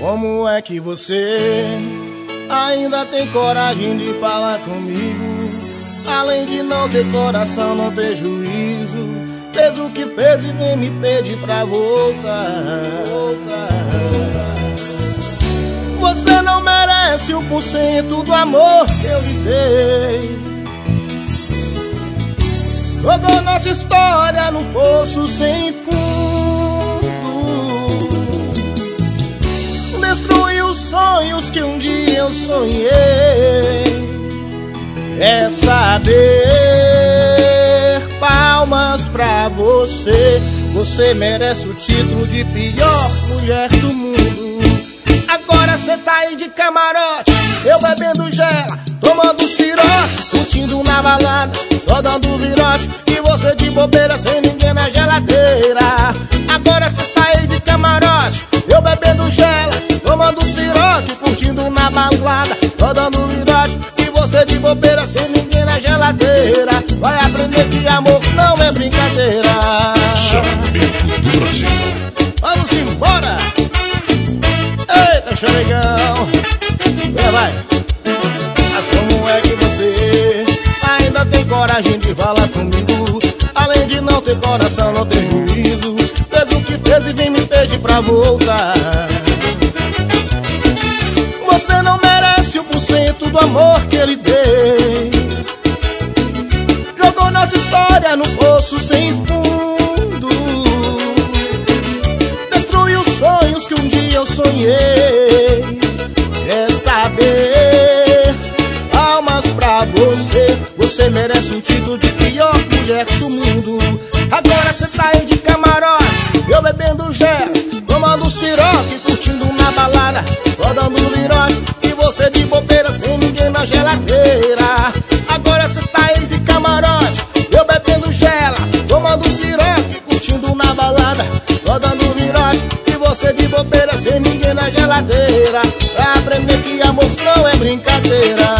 Como é que você ainda tem coragem de falar comigo? Além de não ter coração, não ter juízo, fez o que fez e vem me pedir pra voltar. Você não merece 1% do amor que eu lhe dei. Jogou nossa história num poço sem fundo, destruiu os sonhos que um dia eu sonhei. É saber, palmas pra você. Você merece o título de pior mulher do mundo. Agora cê tá aí de camarote, eu bebendo gela, tomando cirote, curtindo na balada, só dando virote, e você de bobeira sem ninguém na geladeira. Agora cê tá aí de camarote, eu bebendo gela, tomando cirote, curtindo na balada, só dando virote, e você de bobeira sem ninguém na geladeira. Vai aprender que amor não é brincadeira. Chamamento do Brasil. Vamos embora! Eita, xeregão! Vai! Mas como é que você ainda tem coragem de falar comigo? Além de não ter coração, não ter juízo, fez o que fez e vem me pedir pra voltar. Você não merece 1% do amor que ele dei. Jogou nossa história no poço sem fundo, destruiu os sonhos que um dia eu sonhei. É saber, palmas pra você. Você merece um título de pior mulher do mundo. Agora cê tá aí de camarote, eu bebendo gel, tomando siroque, curtindo na balada, só dando virote, e você de bobeira sem ninguém na geladeira. Agora cê tá aí de camarote, eu bebendo gela, tomando siroque, curtindo na balada, só dando virote, e você de bobeira sem ninguém na geladeira. Pra aprender que amor não é brincadeira.